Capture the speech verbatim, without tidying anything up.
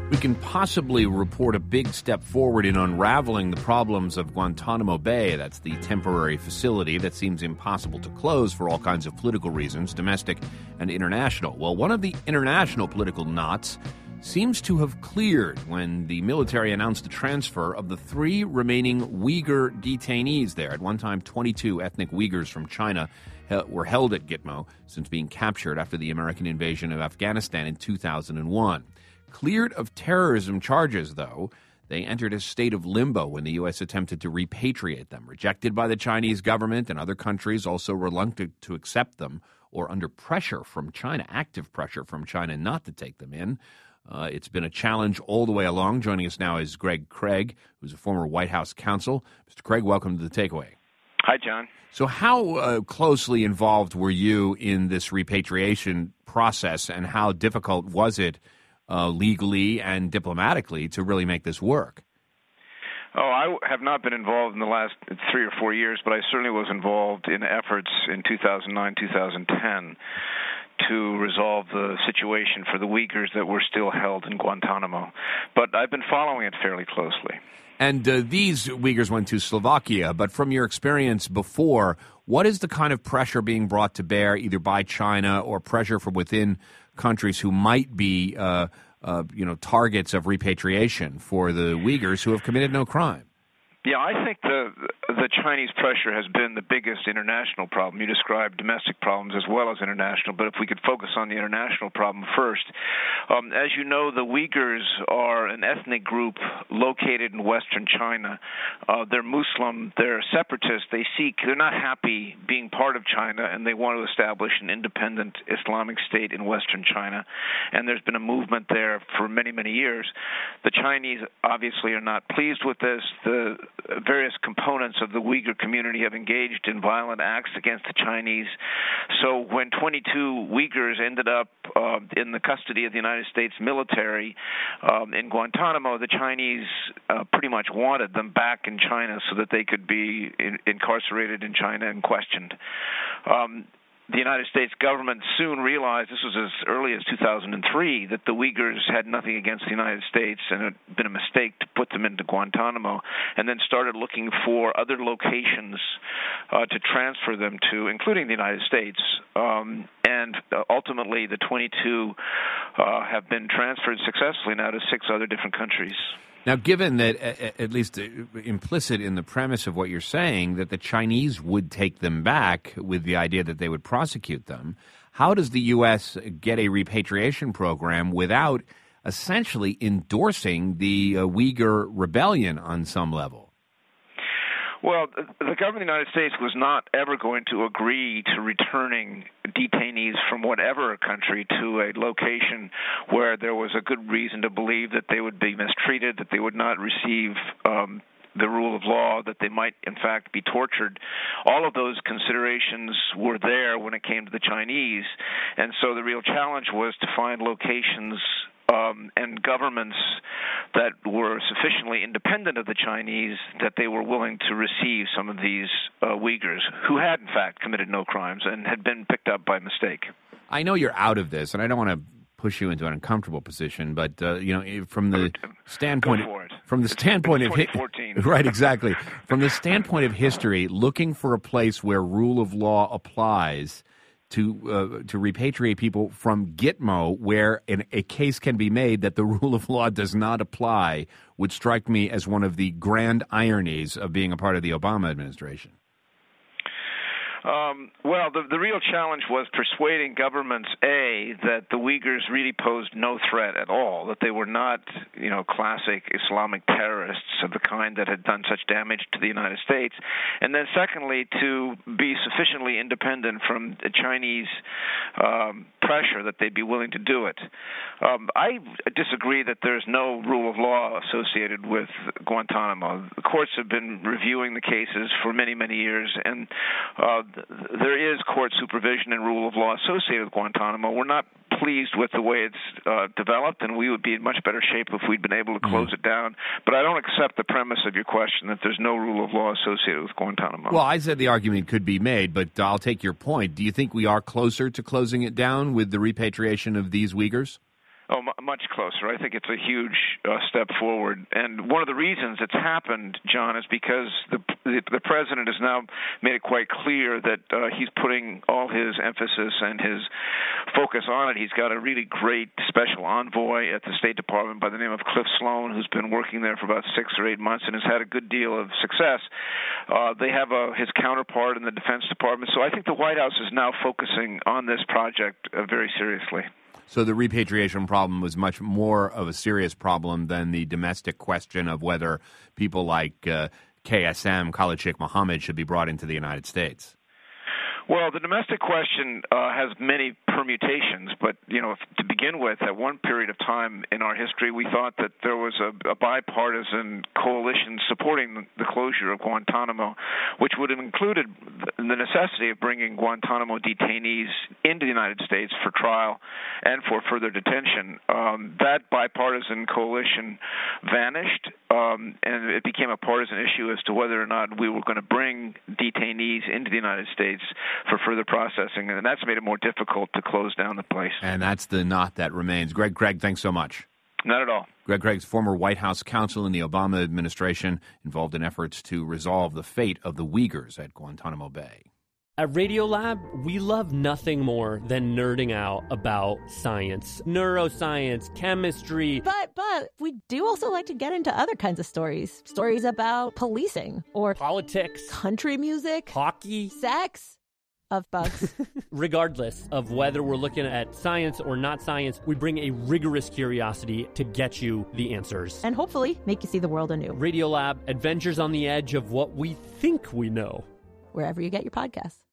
we can possibly report a big step forward in unraveling the problems of Guantanamo Bay. That's the temporary facility that seems impossible to close for all kinds of political reasons, domestic and international. Well, one of the international political knots seems to have cleared when the military announced the transfer of the three remaining Uyghur detainees there. At one time, twenty-two ethnic Uyghurs from China were held at Gitmo since being captured after the American invasion of Afghanistan in two thousand one. Cleared of terrorism charges, though, they entered a state of limbo when the U S attempted to repatriate them, rejected by the Chinese government and other countries also reluctant to accept them or under pressure from China, active pressure from China not to take them in. Uh, it's been a challenge all the way along. Joining us now is Greg Craig, who's a former White House counsel. Mister Craig, welcome to The Takeaway. Hi, John. So how uh, closely involved were you in this repatriation process, and how difficult was it uh, legally and diplomatically to really make this work? Oh, I have not been involved in the last three or four years, but I certainly was involved in efforts in two thousand nine, two thousand ten to resolve the situation for the Uyghurs that were still held in Guantanamo. But I've been following it fairly closely. And uh, these Uyghurs went to Slovakia, but from your experience before, what is the kind of pressure being brought to bear either by China or pressure from within countries who might be uh, uh, you know, targets of repatriation for the Uyghurs who have committed no crime? Yeah, I think the the Chinese pressure has been the biggest international problem. You described domestic problems as well as international, but if we could focus on the international problem first. Um, as you know, the Uyghurs are an ethnic group located in western China. Uh, they're Muslim, they're separatists, they seek, they're not happy being part of China, and they want to establish an independent Islamic state in western China. And there's been a movement there for many, many years. The Chinese obviously are not pleased with this. The various components of the Uyghur community have engaged in violent acts against the Chinese. So when twenty-two Uyghurs ended up uh, in the custody of the United States military um, in Guantanamo, the Chinese uh, pretty much wanted them back in China so that they could be in- incarcerated in China and questioned. Um, The United States government soon realized, this was as early as two thousand three, that the Uyghurs had nothing against the United States and it had been a mistake to put them into Guantanamo, and then started looking for other locations uh, to transfer them to, including the United States. Um, and uh, ultimately, the twenty-two uh, have been transferred successfully now to six other different countries. Now, given that, at least implicit in the premise of what you're saying, that the Chinese would take them back with the idea that they would prosecute them, how does the U S get a repatriation program without essentially endorsing the uh, Uyghur rebellion on some level? Well, the government of the United States was not ever going to agree to returning detainees from whatever country to a location where there was a good reason to believe that they would be mistreated, that they would not receive um, the rule of law, that they might, in fact, be tortured. All of those considerations were there when it came to the Chinese. And so the real challenge was to find locations Um, and governments that were sufficiently independent of the Chinese that they were willing to receive some of these uh, Uyghurs who had, in fact, committed no crimes and had been picked up by mistake. I know you're out of this, and I don't want to push you into an uncomfortable position, but uh, you know, from the standpoint from the standpoint of hi- right, exactly, from the standpoint of history, looking for a place where rule of law applies to uh, to repatriate people from Gitmo, where in a case can be made that the rule of law does not apply, would strike me as one of the grand ironies of being a part of the Obama administration. Um, well, the, the real challenge was persuading governments, A, that the Uyghurs really posed no threat at all, that they were not, you know, classic Islamic terrorists of the kind that had done such damage to the United States, and then secondly, to be sufficiently independent from the Chinese um, pressure that they'd be willing to do it. Um, I disagree that there's no rule of law associated with Guantanamo. The courts have been reviewing the cases for many, many years, and uh, there is court supervision and rule of law associated with Guantanamo. We're not pleased with the way it's uh, developed, and we would be in much better shape if we'd been able to close mm-hmm. it down. But I don't accept the premise of your question that there's no rule of law associated with Guantanamo. Well, I said the argument could be made, but I'll take your point. Do you think we are closer to closing it down with the repatriation of these Uyghurs? Oh, m- much closer. I think it's a huge uh, step forward. And one of the reasons it's happened, John, is because the the, the president has now made it quite clear that uh, he's putting all his emphasis and his focus on it. He's got a really great special envoy at the State Department by the name of Cliff Sloan, who's been working there for about six or eight months and has had a good deal of success. Uh, they have a, his counterpart in the Defense Department. So I think the White House is now focusing on this project uh, very seriously. So the repatriation problem was much more of a serious problem than the domestic question of whether people like uh, K S M, Khalid Sheikh Mohammed, should be brought into the United States. Well, the domestic question uh, has many permutations, but, you know, to begin with, at one period of time in our history, we thought that there was a, a bipartisan coalition supporting the closure of Guantanamo, which would have included the necessity of bringing Guantanamo detainees into the United States for trial and for further detention. Um, that bipartisan coalition vanished, um, and it became a partisan issue as to whether or not we were going to bring detainees into the United States for further processing, and that's made it more difficult to close down the place. And that's the knot that remains. Greg Craig, thanks so much. Not at all. Greg Craig's former White House counsel in the Obama administration, involved in efforts to resolve the fate of the Uyghurs at Guantanamo Bay. At Radiolab, we love nothing more than nerding out about science, neuroscience, chemistry. But, but, we do also like to get into other kinds of stories. Stories about policing or politics, country music, hockey, sex, of bugs. Regardless of whether we're looking at science or not science, we bring a rigorous curiosity to get you the answers. And hopefully make you see the world anew. Radiolab, adventures on the edge of what we think we know. Wherever you get your podcasts.